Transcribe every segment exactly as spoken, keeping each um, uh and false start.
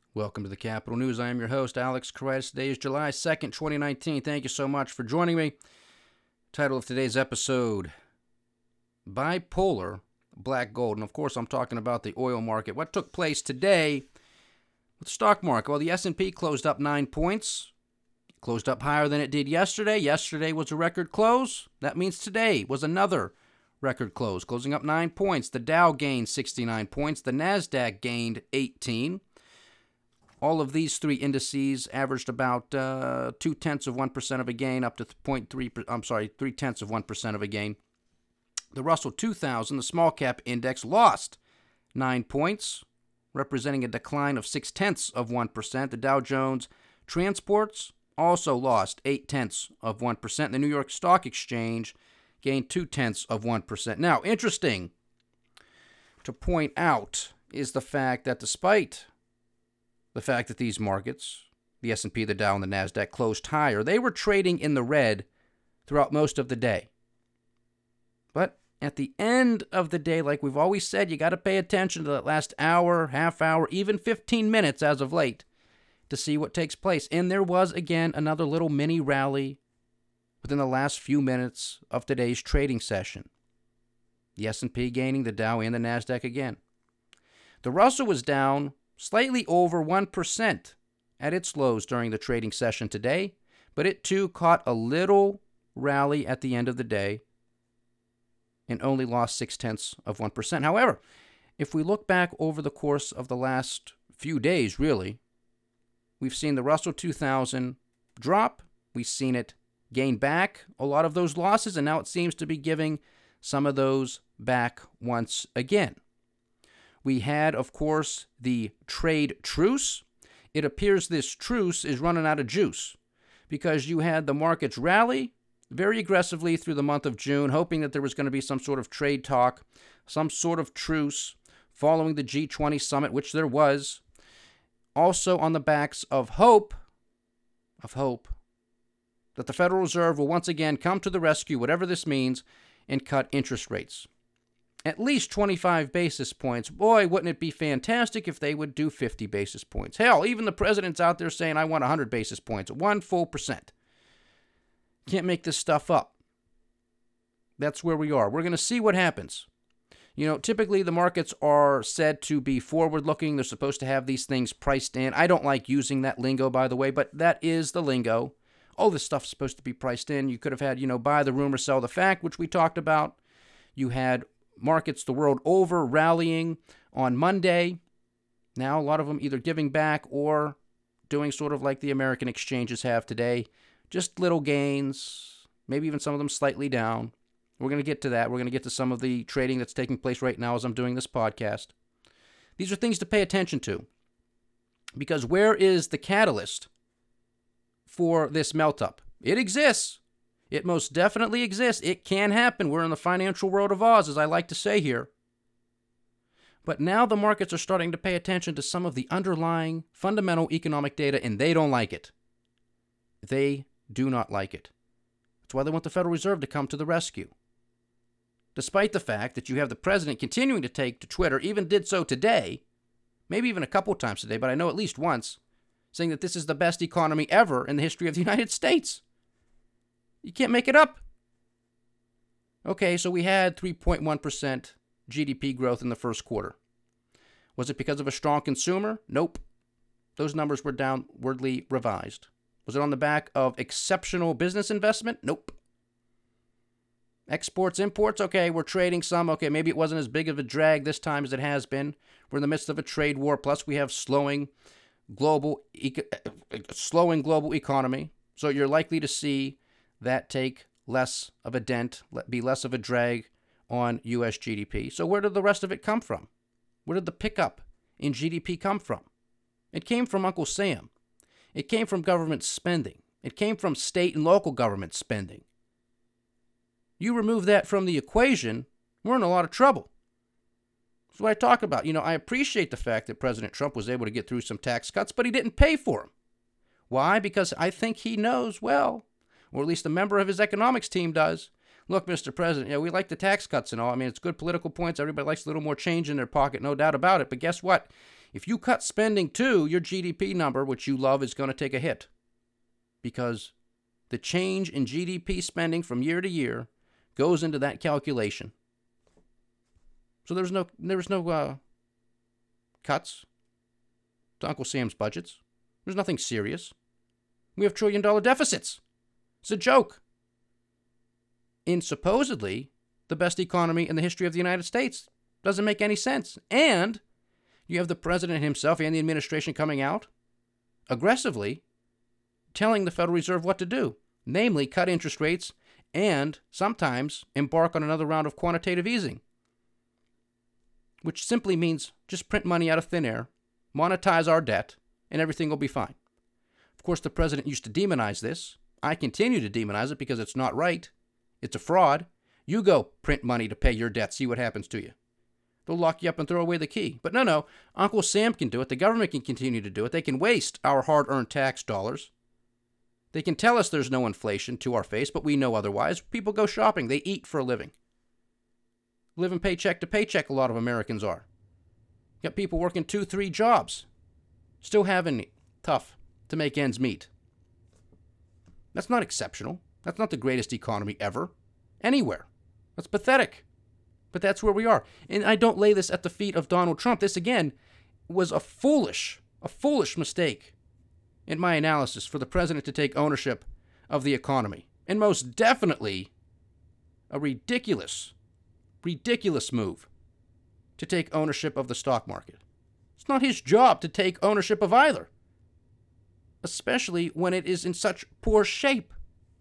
Welcome to the Capital News. I am your host, Alex Kreitis. Today is July second, twenty nineteen. Thank you so much for joining me. Title of today's episode, Bipolar Black Gold. And of course, I'm talking about the oil market. What took place today with the stock market? Well, the S and P closed up nine points. Closed up higher than it did yesterday. Yesterday was a record close. That means today was another record close, closing up nine points. The Dow gained sixty-nine points. The NASDAQ gained eighteen. All of these three indices averaged about uh, two tenths of one percent of a gain, up to zero point three. I'm sorry, three tenths of one percent of a gain. The Russell two thousand, the small cap index, lost nine points, representing a decline of six tenths of one percent. The Dow Jones Transports also lost eight tenths of one percent. The New York Stock Exchange gained two tenths of one percent. Now, interesting to point out is the fact that despite the fact that these markets, the S and P, the Dow, and the NASDAQ, closed higher, they were trading in the red throughout most of the day. But at the end of the day, like we've always said, you got to pay attention to that last hour, half hour, even fifteen minutes as of late to see what takes place. And there was, again, another little mini rally within the last few minutes of today's trading session. The S and P gaining, the Dow, and the NASDAQ again. The Russell was down slightly over one percent at its lows during the trading session today, but it too caught a little rally at the end of the day and only lost six tenths of one percent. However, if we look back over the course of the last few days, really, we've seen the Russell two thousand drop, we've seen it gain back a lot of those losses, and now it seems to be giving some of those back once again. We had, of course, the trade truce. It appears this truce is running out of juice because you had the markets rally very aggressively through the month of June, hoping that there was going to be some sort of trade talk, some sort of truce following the G twenty summit, which there was. Also on the backs of hope, of hope, that the Federal Reserve will once again come to the rescue, whatever this means, and cut interest rates. At least twenty-five basis points. Boy, wouldn't it be fantastic if they would do fifty basis points. Hell, even the president's out there saying, I want one hundred basis points, one full percent. Can't make this stuff up. That's where we are. We're going to see what happens. You know, typically the markets are said to be forward-looking. They're supposed to have these things priced in. I don't like using that lingo, by the way, but that is the lingo. All this stuff's supposed to be priced in. You could have had, you know, buy the rumor, sell the fact, which we talked about. You had markets the world over rallying on Monday. Now a lot of them either giving back or doing sort of like the American exchanges have today. Just little gains, maybe even some of them slightly down. We're going to get to that. We're going to get to some of the trading that's taking place right now as I'm doing this podcast. These are things to pay attention to. Because where is the catalyst for this melt-up? It exists. It most definitely exists. It can happen. We're in the financial world of Oz, as I like to say here. But now the markets are starting to pay attention to some of the underlying fundamental economic data, and they don't like it. They do not like it. That's why they want the Federal Reserve to come to the rescue. Despite the fact that you have the president continuing to take to Twitter, even did so today, maybe even a couple times today, but I know at least once, saying that this is the best economy ever in the history of the United States. You can't make it up. Okay, so we had three point one percent G D P growth in the first quarter. Was it because of a strong consumer? Nope. Those numbers were downwardly revised. Was it on the back of exceptional business investment? Nope. Exports, imports? Okay, we're trading some. Okay, maybe it wasn't as big of a drag this time as it has been. We're in the midst of a trade war. Plus, we have slowing global, eco- slowing global economy. So you're likely to see that take less of a dent, be less of a drag on U S G D P. So where did the rest of it come from? Where did the pickup in G D P come from? It came from Uncle Sam. It came from government spending. It came from state and local government spending. You remove that from the equation, we're in a lot of trouble. That's what I talk about. You know, I appreciate the fact that President Trump was able to get through some tax cuts, but he didn't pay for them. Why? Because I think he knows well, or at least a member of his economics team does. Look, Mister President, yeah, we like the tax cuts and all. I mean, it's good political points. Everybody likes a little more change in their pocket, no doubt about it. But guess what? If you cut spending too, your G D P number, which you love, is going to take a hit. Because the change in G D P spending from year to year goes into that calculation. So there's no there's no uh, cuts to Uncle Sam's budgets. There's nothing serious. We have trillion dollar deficits. It's a joke. In supposedly the best economy in the history of the United States. Doesn't make any sense. And you have the president himself and the administration coming out aggressively telling the Federal Reserve what to do, namely cut interest rates and sometimes embark on another round of quantitative easing, which simply means just print money out of thin air, monetize our debt, and everything will be fine. Of course, the president used to demonize this. I continue to demonize it because it's not right. It's a fraud. You go print money to pay your debt, see what happens to you. They'll lock you up and throw away the key. But no, no, Uncle Sam can do it. The government can continue to do it. They can waste our hard-earned tax dollars. They can tell us there's no inflation to our face, but we know otherwise. People go shopping. They eat for a living. Living paycheck to paycheck, a lot of Americans are. You got people working two, three jobs, still having it tough to make ends meet. That's not exceptional. That's not the greatest economy ever, anywhere. That's pathetic. But that's where we are. And I don't lay this at the feet of Donald Trump. This, again, was a foolish, a foolish mistake in my analysis for the president to take ownership of the economy. And most definitely a ridiculous, ridiculous move to take ownership of the stock market. It's not his job to take ownership of either, especially when it is in such poor shape.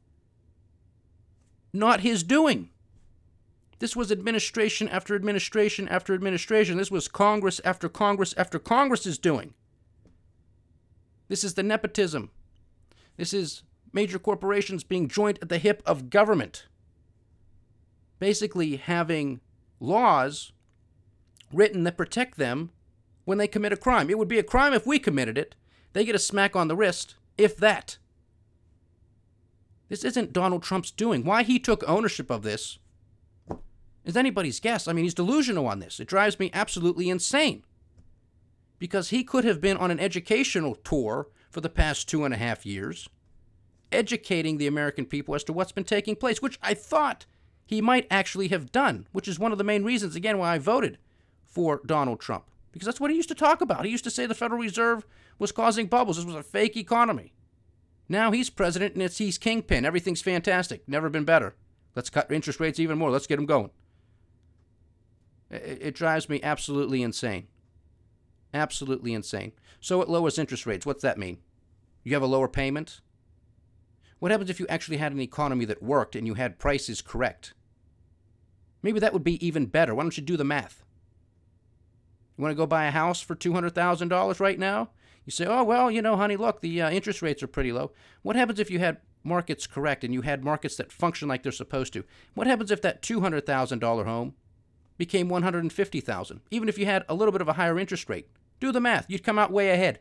Not his doing. This was administration after administration after administration. This was Congress after Congress after Congress's doing. This is the nepotism. This is major corporations being joined at the hip of government. Basically having laws written that protect them when they commit a crime. It would be a crime if we committed it. They get a smack on the wrist, if that. This isn't Donald Trump's doing. Why he took ownership of this is anybody's guess. I mean, he's delusional on this. It drives me absolutely insane. Because he could have been on an educational tour for the past two and a half years, educating the American people as to what's been taking place, which I thought he might actually have done, which is one of the main reasons, again, why I voted for Donald Trump. Because that's what he used to talk about. He used to say the Federal Reserve was causing bubbles. This was a fake economy. Now he's president and it's he's kingpin. Everything's fantastic. Never been better. Let's cut interest rates even more. Let's get them going. It, it drives me absolutely insane. Absolutely insane. So it lowers interest rates. What's that mean? You have a lower payment? What happens if you actually had an economy that worked and you had prices correct? Maybe that would be even better. Why don't you do the math? You want to go buy a house for two hundred thousand dollars right now? You say, oh, well, you know, honey, look, the uh, interest rates are pretty low. What happens if you had markets correct and you had markets that function like they're supposed to? What happens if that two hundred thousand dollars home became one hundred fifty thousand dollars? Even if you had a little bit of a higher interest rate. Do the math. You'd come out way ahead.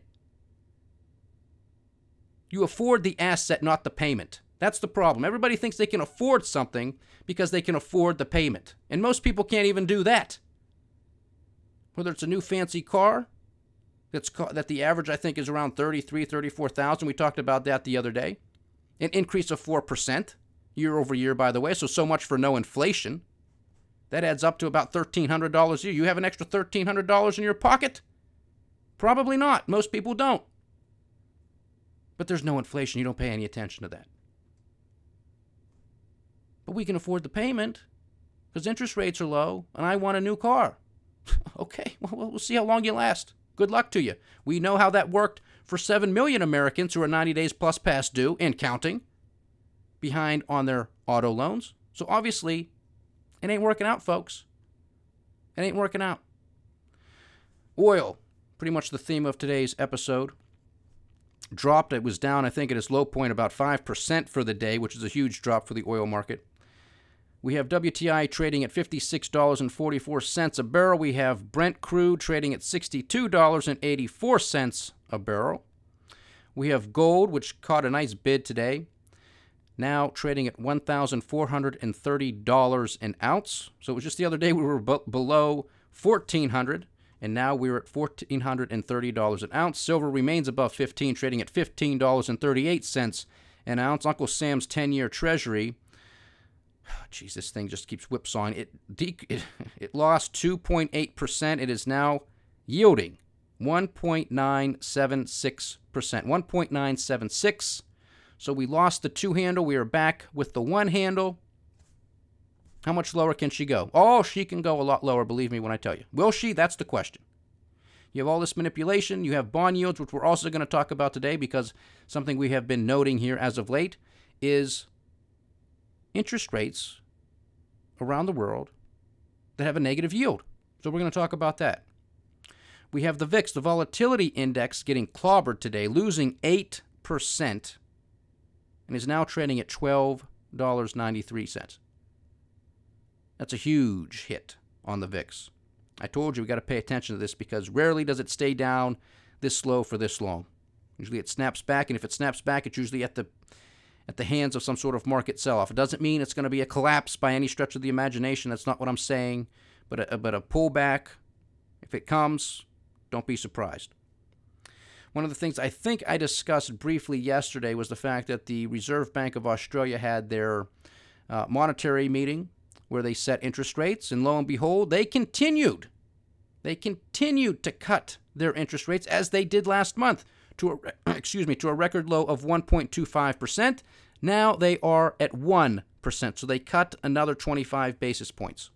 You afford the asset, not the payment. That's the problem. Everybody thinks they can afford something because they can afford the payment. And most people can't even do that. Whether it's a new fancy car, that's that the average, I think, is around thirty-three thousand dollars, thirty-four thousand dollars. We talked about that the other day. An increase of four percent year over year, by the way. So, so much for no inflation. That adds up to about thirteen hundred dollars a year. You have an extra thirteen hundred dollars in your pocket? Probably not. Most people don't. But there's no inflation. You don't pay any attention to that. But we can afford the payment because interest rates are low and I want a new car. Okay, well, we'll see how long you last. Good luck to you. We know how that worked for seven million Americans who are ninety days plus past due and counting, behind on their auto loans. So obviously, it ain't working out, folks. It ain't working out. Oil, pretty much the theme of today's episode, dropped. It was down, I think, at its low point about five percent for the day, which is a huge drop for the oil market. We have W T I trading at fifty-six dollars and forty-four cents a barrel. We have Brent crude trading at sixty-two dollars and eighty-four cents a barrel. We have gold, which caught a nice bid today, now trading at one thousand four hundred thirty dollars an ounce. So it was just the other day we were b- below fourteen hundred dollars, and now we're at one thousand four hundred thirty dollars an ounce. Silver remains above fifteen, trading at fifteen dollars and thirty-eight cents an ounce. Uncle Sam's ten-year Treasury, geez, this thing just keeps whipsawing. It, de- it, it lost two point eight percent. It is now yielding one point nine seven six percent, one point nine seven six. So we lost the two handle. We are back with the one handle. How much lower can she go? Oh, she can go a lot lower, believe me when I tell you. Will she? That's the question. You have all this manipulation. You have bond yields, which we're also going to talk about today, because something we have been noting here as of late is interest rates around the world that have a negative yield. So we're going to talk about that. We have the V I X, the volatility index, getting clobbered today, losing eight percent, and is now trading at twelve dollars and ninety-three cents. That's a huge hit on the V I X. I told you we got to pay attention to this, because rarely does it stay down this low for this long. Usually it snaps back, and if it snaps back, it's usually at the at the hands of some sort of market sell-off. It doesn't mean it's going to be a collapse by any stretch of the imagination. That's not what I'm saying. But a, but a pullback, if it comes, don't be surprised. One of the things I think I discussed briefly yesterday was the fact that the Reserve Bank of Australia had their uh, monetary meeting where they set interest rates, and lo and behold, they continued. They continued to cut their interest rates, as they did last month, to a, excuse me, to a record low of one point two five percent. Now they are at one percent, so they cut another twenty-five basis points.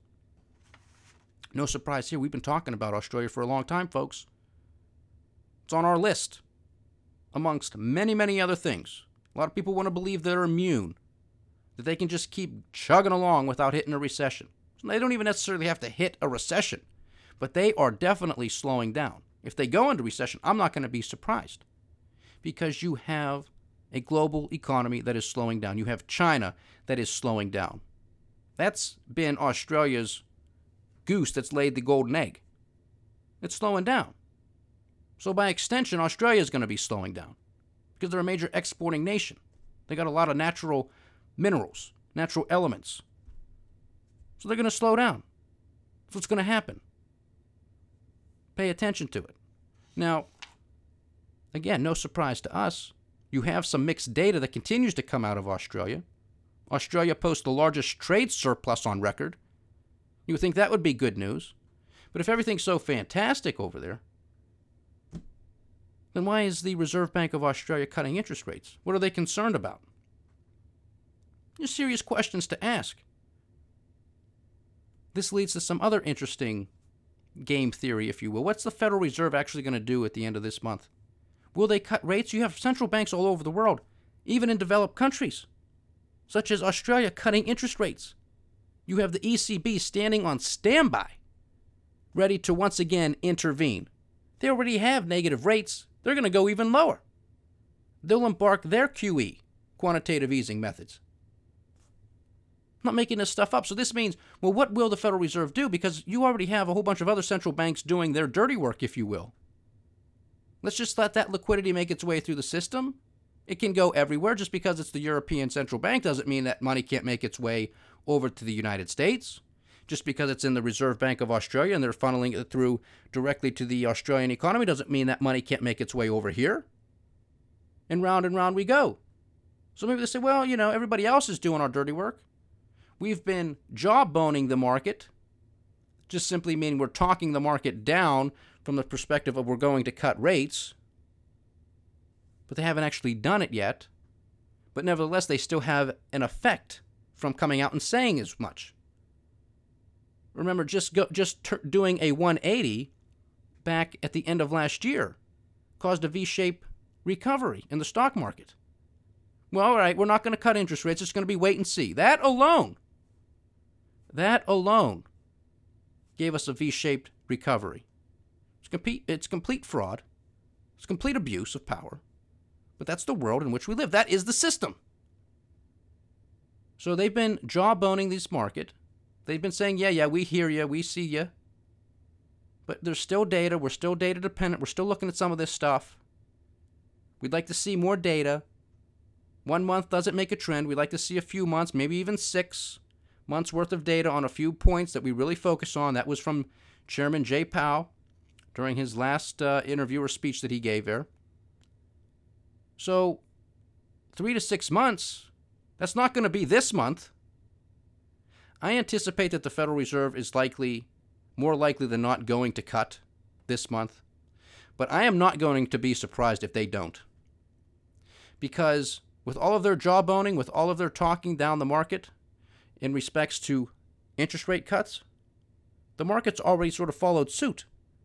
No surprise here. We've been talking about Australia for a long time, folks. It's on our list, amongst many, many other things. A lot of people want to believe they're immune, that they can just keep chugging along without hitting a recession. So they don't even necessarily have to hit a recession, but they are definitely slowing down. If they go into recession, I'm not going to be surprised, because you have a global economy that is slowing down. You have China that is slowing down. That's been Australia's goose that's laid the golden egg. It's slowing down. So by extension, Australia is going to be slowing down, because they're a major exporting nation. They got a lot of natural minerals, natural elements. So they're going to slow down. That's what's going to happen. Pay attention to it. Now, again, no surprise to us. You have some mixed data that continues to come out of Australia. Australia posts the largest trade surplus on record. You would think that would be good news. But if everything's so fantastic over there, then why is the Reserve Bank of Australia cutting interest rates? What are they concerned about? These are serious questions to ask. This leads to some other interesting game theory, if you will. What's the Federal Reserve actually going to do at the end of this month? Will they cut rates? You have central banks all over the world, even in developed countries, such as Australia, cutting interest rates. You have the E C B standing on standby, ready to once again intervene. They already have negative rates. They're going to go even lower. They'll embark their Q E, quantitative easing methods. I'm not making this stuff up. So this means, well, what will the Federal Reserve do? Because you already have a whole bunch of other central banks doing their dirty work, if you will. Let's just let that liquidity make its way through the system. It can go everywhere. Just because it's the European Central Bank doesn't mean that money can't make its way over to the United States. Just because it's in the Reserve Bank of Australia and they're funneling it through directly to the Australian economy doesn't mean that money can't make its way over here. And round and round we go. So maybe they say, well, you know, everybody else is doing our dirty work. We've been jawboning the market, just simply meaning we're talking the market down from the perspective of we're going to cut rates. But they haven't actually done it yet. But nevertheless, they still have an effect from coming out and saying as much. Remember, just go, just ter- doing a one eighty back at the end of last year caused a V-shaped recovery in the stock market. Well, all right, we're not going to cut interest rates. It's going to be wait and see. That alone, that alone gave us a V-shaped recovery. It's complete, it's complete fraud. It's complete abuse of power. But that's the world in which we live. That is the system. So they've been jawboning this market. They've been saying, yeah, yeah, we hear you, we see you. But there's still data. We're still data dependent. We're still looking at some of this stuff. We'd like to see more data. One month doesn't make a trend. We'd like to see a few months, maybe even six months worth of data on a few points that we really focus on. That was from Chairman Jay Powell during his last uh, interview or speech that he gave there. So, three to six months, that's not going to be this month. I anticipate that the Federal Reserve is likely, more likely than not, going to cut this month. But I am not going to be surprised if they don't. Because with all of their jawboning, with all of their talking down the market in respects to interest rate cuts, the market's already sort of followed suit.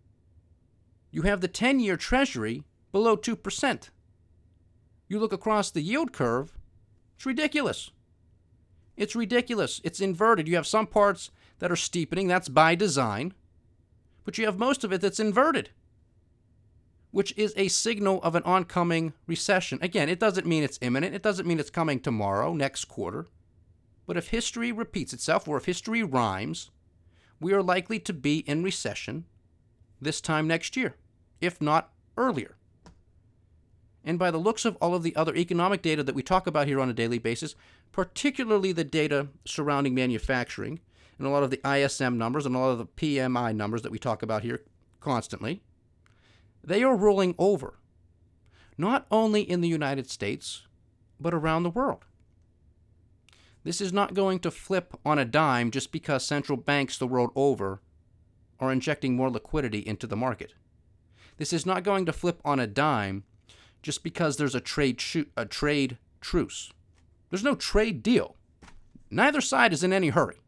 You have the ten-year Treasury below two percent. You look across the yield curve, it's ridiculous. It's ridiculous. It's inverted. You have some parts that are steepening. That's by design. But you have most of it that's inverted, which is a signal of an oncoming recession. Again, it doesn't mean it's imminent. It doesn't mean it's coming tomorrow, next quarter. But if history repeats itself, or if history rhymes, we are likely to be in recession this time next year, if not earlier. And by the looks of all of the other economic data that we talk about here on a daily basis, particularly the data surrounding manufacturing, and a lot of the I S M numbers and a lot of the P M I numbers that we talk about here constantly, they are rolling over, not only in the United States, but around the world. This is not going to flip on a dime just because central banks the world over are injecting more liquidity into the market. This is not going to flip on a dime just because there's a trade sh- a trade truce. There's no trade deal. Neither side is in any hurry.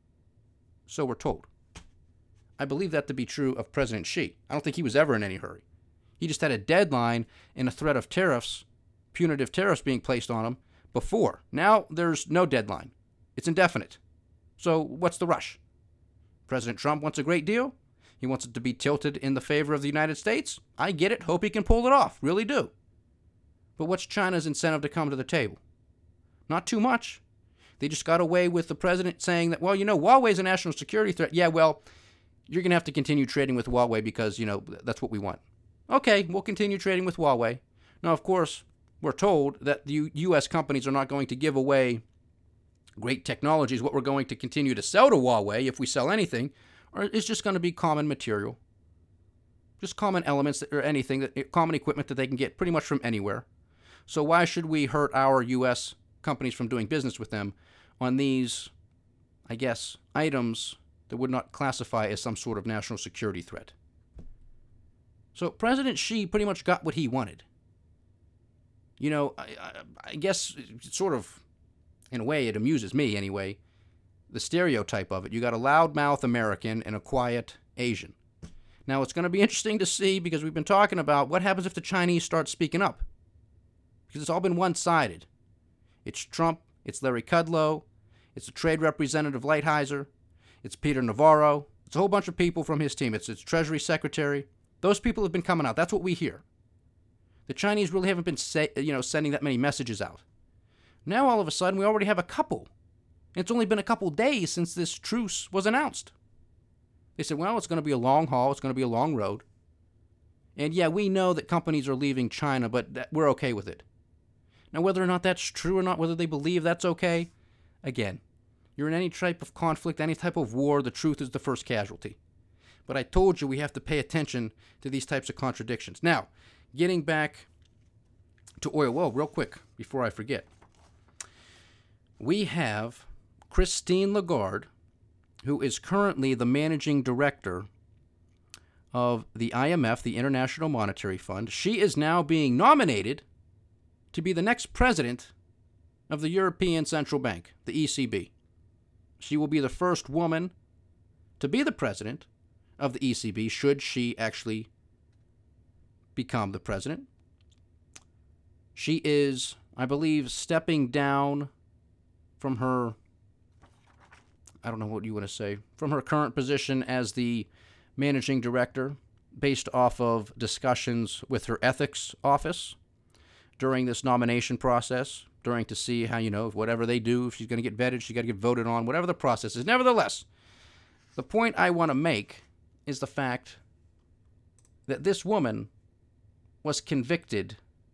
So we're told. I believe that to be true of President Xi. I don't think he was ever in any hurry. He just had a deadline and a threat of tariffs, punitive tariffs being placed on him before. Now there's no deadline. It's indefinite. So what's the rush? President Trump wants a great deal. He wants it to be tilted in the favor of the United States. I get it. Hope he can pull it off. Really do. But what's China's incentive to come to the table? Not too much. They just got away with the president saying that, well, you know, Huawei's a national security threat. Yeah, well, you're going to have to continue trading with Huawei because, you know, that's what we want. Okay, we'll continue trading with Huawei. Now, of course, we're told that the U S companies are not going to give away great technologies. What we're going to continue to sell to Huawei, if we sell anything, is just going to be common material. Just common elements that, or anything, that common equipment that they can get pretty much from anywhere. So why should we hurt our U S companies from doing business with them on these, I guess, items that would not classify as some sort of national security threat? So President Xi pretty much got what he wanted. You know, I, I, I guess sort of, in a way, it amuses me anyway, the stereotype of it. You got a loudmouth American and a quiet Asian. Now, it's going to be interesting to see, because we've been talking about what happens if the Chinese start speaking up. Because it's all been one-sided. It's Trump, it's Larry Kudlow, it's the trade representative Lighthizer, it's Peter Navarro, it's a whole bunch of people from his team. It's its Treasury Secretary. Those people have been coming out. That's what we hear. The Chinese really haven't been say, you know, sending that many messages out. Now, all of a sudden, we already have a couple. And it's only been a couple days since this truce was announced. They said, well, it's going to be a long haul. It's going to be a long road. And yeah, we know that companies are leaving China, but that, we're okay with it. Now, whether or not that's true or not, whether they believe that's okay, again, you're in any type of conflict, any type of war, the truth is the first casualty. But I told you we have to pay attention to these types of contradictions. Now, getting back to oil. Whoa, real quick, before I forget. We have Christine Lagarde, who is currently the managing director of the I M F, the International Monetary Fund. She is now being nominated to be the next president of the European Central Bank, the E C B. She will be the first woman to be the president of the E C B, should she actually become the president. She is, I believe, stepping down from her, I don't know what you want to say, from her current position as the managing director, based off of discussions with her ethics office during this nomination process, during to see how, you know, whatever they do, if she's going to get vetted, she's got to get voted on, whatever the process is. Nevertheless, the point I want to make is the fact that this woman was convicted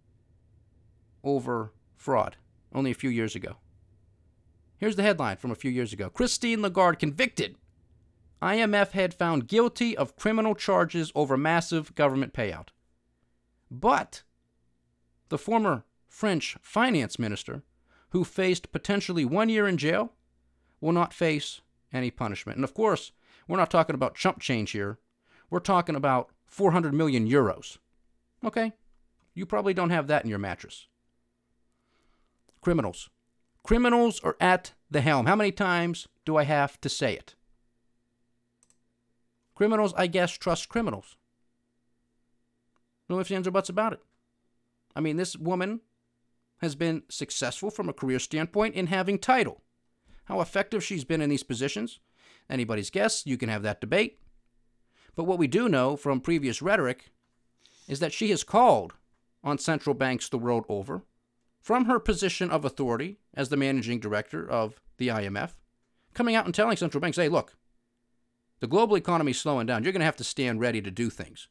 over fraud only a few years ago. Here's the headline from a few years ago. Christine Lagarde convicted I M F had found guilty of criminal charges over massive government payout. But the former French finance minister, who faced potentially one year in jail, will not face any punishment. And of course, we're not talking about chump change here. We're talking about four hundred million euros. Okay? You probably don't have that in your mattress. Criminals. Criminals are at the helm. How many times do I have to say it? Criminals, I guess, trust criminals. No ifs, ands, or buts about it. I mean, this woman has been successful from a career standpoint in having title. How effective she's been in these positions, anybody's guess. You can have that debate. But what we do know from previous rhetoric is that she has called on central banks the world over from her position of authority as the managing director of the I M F, coming out and telling central banks, hey, look, the global economy is slowing down. You're going to have to stand ready to do things.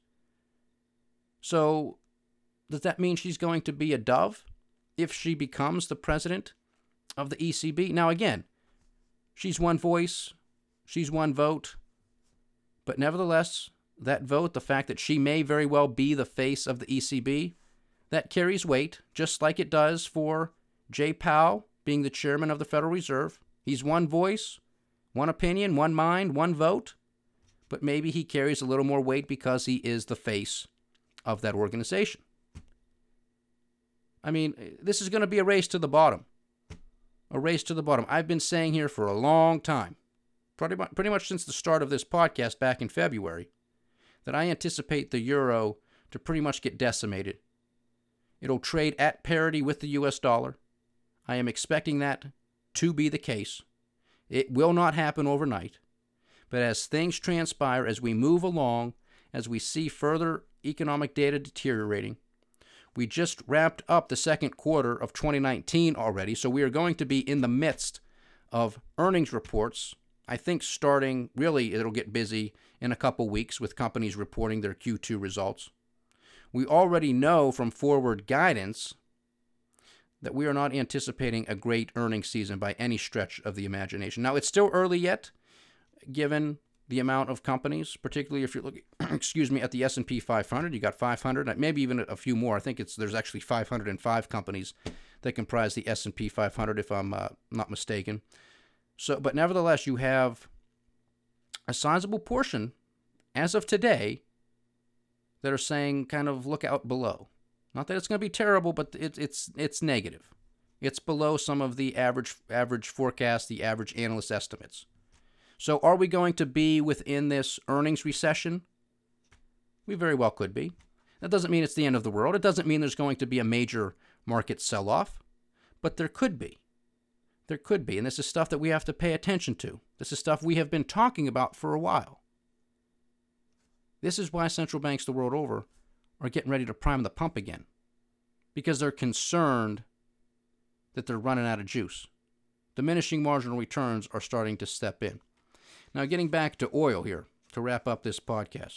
So does that mean she's going to be a dove if she becomes the president of the E C B? Now, again, she's one voice, she's one vote, but nevertheless, that vote, the fact that she may very well be the face of the E C B, that carries weight, just like it does for Jay Powell being the chairman of the Federal Reserve. He's one voice, one opinion, one mind, one vote, but maybe he carries a little more weight because he is the face of that organization. I mean, this is going to be a race to the bottom. A race to the bottom. I've been saying here for a long time, pretty much, pretty much since the start of this podcast back in February, that I anticipate the euro to pretty much get decimated. It'll trade at parity with the U S dollar. I am expecting that to be the case. It will not happen overnight. But as things transpire, as we move along, as we see further economic data deteriorating, we just wrapped up the second quarter of twenty nineteen already, so we are going to be in the midst of earnings reports. I think starting, really, it'll get busy in a couple weeks with companies reporting their Q two results. We already know from forward guidance that we are not anticipating a great earnings season by any stretch of the imagination. Now, it's still early yet, given the amount of companies, particularly if you're looking, excuse me, at the S and P five hundred. You got five hundred, maybe even a few more. I think it's there's actually five hundred five companies that comprise the S and P five hundred, if I'm uh, not mistaken. So, but nevertheless, you have a sizable portion, as of today, that are saying kind of look out below. Not that it's going to be terrible, but it, it's it's negative. It's below some of the average average forecast, the average analyst estimates. So are we going to be within this earnings recession? We very well could be. That doesn't mean it's the end of the world. It doesn't mean there's going to be a major market sell-off, but there could be. There could be, and this is stuff that we have to pay attention to. This is stuff we have been talking about for a while. This is why central banks the world over are getting ready to prime the pump again, because they're concerned that they're running out of juice. Diminishing marginal returns are starting to step in. Now, getting back to oil here to wrap up this podcast.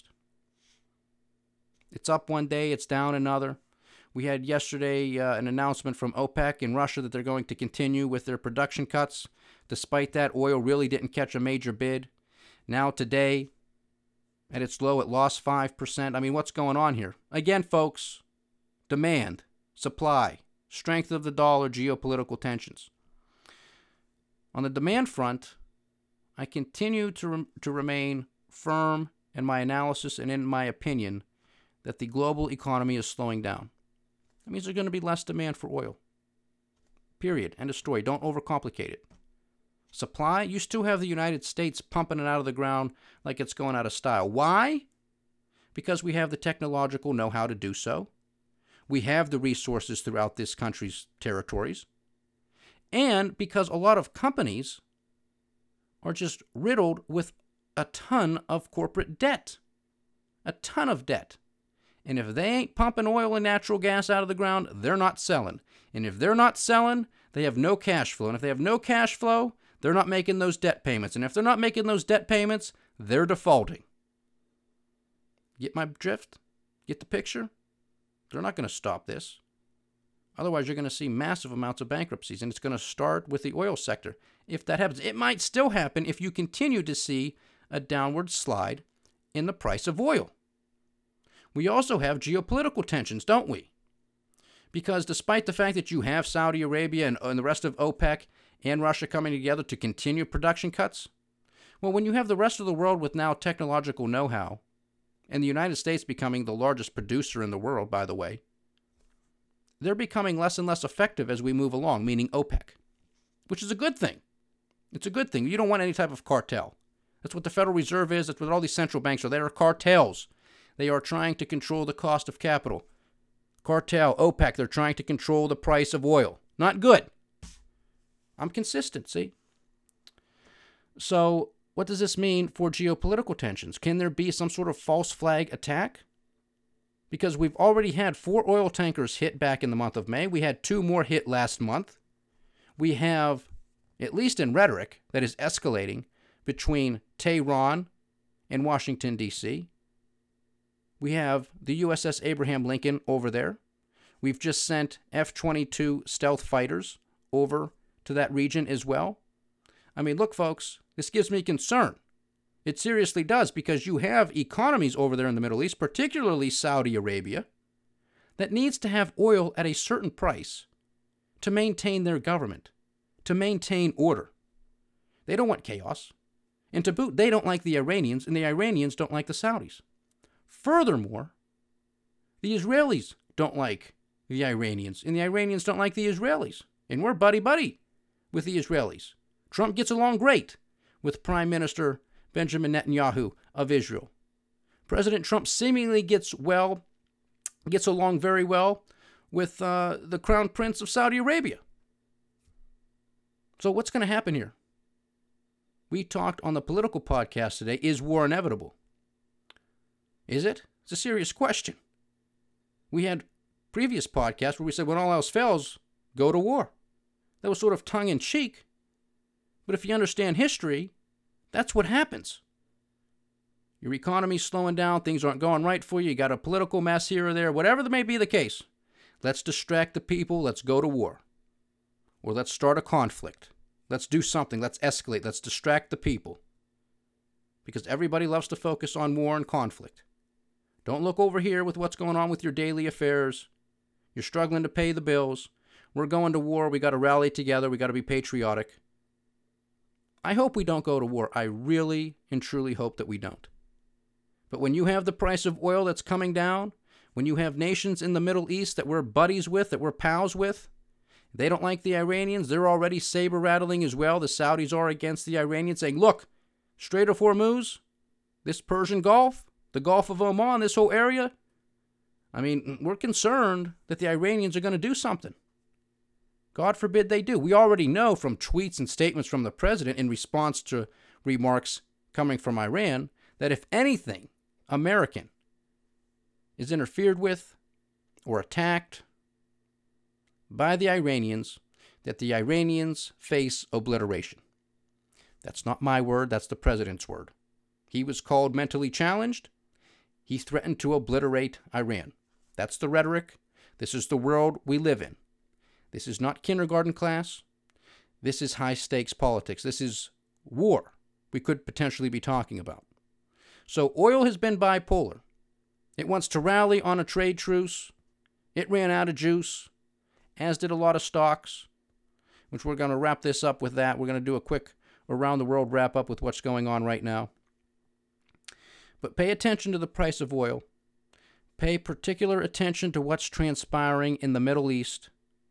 It's up one day, it's down another. We had yesterday uh, an announcement from OPEC in Russia that they're going to continue with their production cuts. Despite that, oil really didn't catch a major bid. Now today, at its low, it lost five percent. I mean, what's going on here? Again, folks, demand, supply, strength of the dollar, geopolitical tensions. On the demand front, I continue to rem- to remain firm in my analysis and in my opinion that the global economy is slowing down. That means there's going to be less demand for oil. Period. End of story. Don't overcomplicate it. Supply, you still have the United States pumping it out of the ground like it's going out of style. Why? Because we have the technological know-how to do so. We have the resources throughout this country's territories. And because a lot of companies are just riddled with a ton of corporate debt. A ton of debt. And if they ain't pumping oil and natural gas out of the ground, they're not selling. And if they're not selling, they have no cash flow. And if they have no cash flow, they're not making those debt payments. And if they're not making those debt payments, they're defaulting. Get my drift? Get the picture? They're not going to stop this. Otherwise, you're going to see massive amounts of bankruptcies, and it's going to start with the oil sector. If that happens, it might still happen if you continue to see a downward slide in the price of oil. We also have geopolitical tensions, don't we? Because despite the fact that you have Saudi Arabia and, and the rest of OPEC and Russia coming together to continue production cuts, well, when you have the rest of the world with now technological know-how, and the United States becoming the largest producer in the world, by the way, they're becoming less and less effective as we move along, meaning OPEC, which is a good thing. It's a good thing. You don't want any type of cartel. That's what the Federal Reserve is. That's what all these central banks are. They are cartels. They are trying to control the cost of capital. Cartel, OPEC, they're trying to control the price of oil. Not good. I'm consistent, see? So what does this mean for geopolitical tensions? Can there be some sort of false flag attack? Because we've already had four oil tankers hit back in the month of May. We had two more hit last month. We have, at least in rhetoric, that is escalating between Tehran and Washington, D C We have the U S S Abraham Lincoln over there. We've just sent F twenty-two stealth fighters over to that region as well. I mean, look, folks, this gives me concern. It seriously does, because you have economies over there in the Middle East, particularly Saudi Arabia, that needs to have oil at a certain price to maintain their government, to maintain order. They don't want chaos. And to boot, they don't like the Iranians, and the Iranians don't like the Saudis. Furthermore, the Israelis don't like the Iranians, and the Iranians don't like the Israelis. And we're buddy-buddy with the Israelis. Trump gets along great with Prime Minister Benjamin Netanyahu of Israel. President Trump seemingly gets well, gets along very well with uh, the Crown Prince of Saudi Arabia. So what's going to happen here? We talked on the political podcast today, is war inevitable? Is it? It's a serious question. We had previous podcasts where we said when all else fails, go to war. That was sort of tongue-in-cheek. But if you understand history, that's what happens. Your economy's slowing down, things aren't going right for you, you got a political mess here or there, whatever that may be the case. Let's distract the people, let's go to war. Or let's start a conflict. Let's do something, let's escalate, let's distract the people. Because everybody loves to focus on war and conflict. Don't look over here with what's going on with your daily affairs. You're struggling to pay the bills. We're going to war, we got to rally together, we got to be patriotic. I hope we don't go to war. I really and truly hope that we don't. But when you have the price of oil that's coming down, when you have nations in the Middle East that we're buddies with, that we're pals with, they don't like the Iranians, they're already saber-rattling as well. The Saudis are against the Iranians, saying, look, Strait of Hormuz, this Persian Gulf, the Gulf of Oman, this whole area, I mean, we're concerned that the Iranians are going to do something. God forbid they do. We already know from tweets and statements from the president in response to remarks coming from Iran that if anything American is interfered with or attacked by the Iranians, that the Iranians face obliteration. That's not my word, that's the president's word. He was called mentally challenged. He threatened to obliterate Iran. That's the rhetoric. This is the world we live in. This is not kindergarten class. This is high-stakes politics. This is war we could potentially be talking about. So oil has been bipolar. It wants to rally on a trade truce. It ran out of juice, as did a lot of stocks, which we're going to wrap this up with that. We're going to do a quick around-the-world wrap-up with what's going on right now. But pay attention to the price of oil. Pay particular attention to what's transpiring in the Middle East,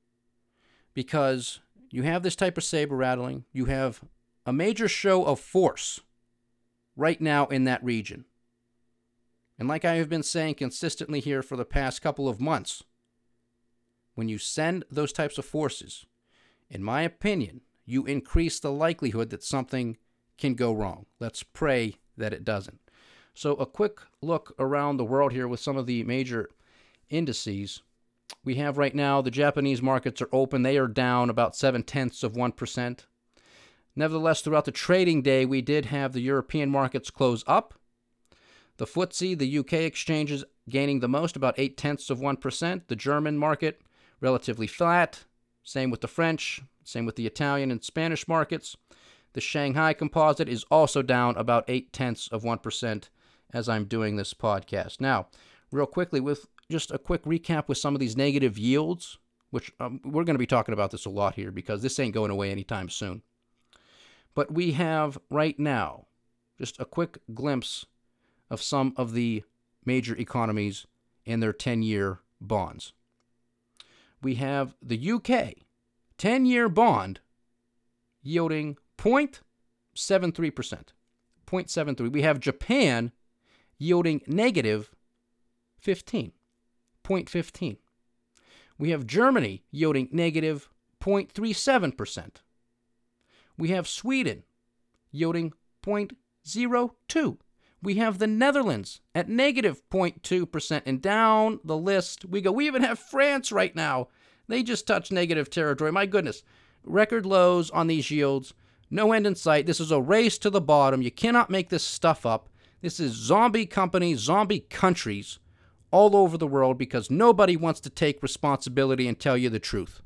because you have this type of saber rattling. You have a major show of force right now in that region. And like I have been saying consistently here for the past couple of months, when you send those types of forces, in my opinion, you increase the likelihood that something can go wrong. Let's pray that it doesn't. So a quick look around the world here with some of the major indices. We have right now the Japanese markets are open. They are down about seven-tenths of one percent. Nevertheless, throughout the trading day, we did have the European markets close up. The F T S E, the U K exchanges gaining the most, about eight-tenths of one percent. The German market, relatively flat. Same with the French. Same with the Italian and Spanish markets. The Shanghai Composite is also down about eight tenths of one percent as I'm doing this podcast. Now, real quickly, with just a quick recap with some of these negative yields, which um, we're going to be talking about this a lot here because this ain't going away anytime soon. But we have right now just a quick glimpse of some of the major economies and their ten-year bonds. We have the U K ten-year bond yielding zero point seven three percent. zero point seven three. We have Japan yielding negative fifteen. zero point one five. We have Germany yielding negative zero point three seven percent. We have Sweden yielding zero point zero two. We have the Netherlands at negative zero point two percent. And down the list we go. We even have France right now. They just touched negative territory. My goodness. Record lows on these yields. No end in sight. This is a race to the bottom. You cannot make this stuff up. This is zombie companies, zombie countries all over the world because nobody wants to take responsibility and tell you the truth.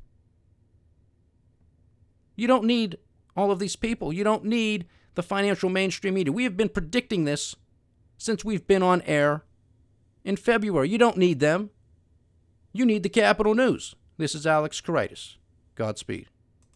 You don't need all of these people. You don't need the financial mainstream media. We have been predicting this since we've been on air in February. You don't need them. You need the Capital News. This is Alex Koritis. Godspeed.